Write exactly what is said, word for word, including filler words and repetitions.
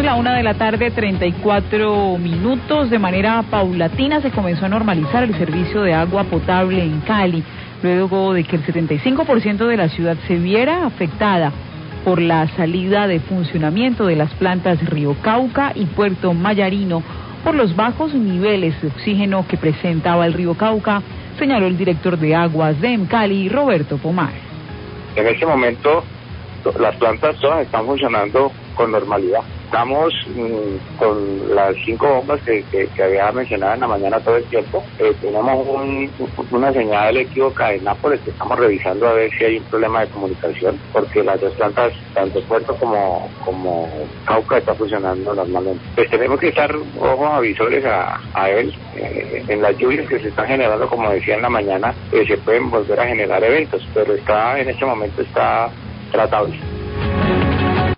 la una de la tarde, treinta y cuatro minutos. De manera paulatina se comenzó a normalizar el servicio de agua potable en Cali, luego de que el setenta y cinco por ciento de la ciudad se viera afectada por la salida de funcionamiento de las plantas Río Cauca y Puerto Mayarino por los bajos niveles de oxígeno que presentaba el río Cauca, señaló el director de aguas de EMCALI, Roberto Pomar. En este momento las plantas todas están funcionando con normalidad. Estamos mmm, con las cinco bombas que, que, que había mencionado en la mañana todo el tiempo. Eh, tenemos un, una señal equívoca en Nápoles que estamos revisando a ver si hay un problema de comunicación, porque las dos plantas, tanto Puerto como, como Cauca, está funcionando normalmente. Pues tenemos que estar ojos avisores a, a él. Eh, en las lluvias que se están generando, como decía en la mañana, eh, se pueden volver a generar eventos, pero está en este momento está tratable.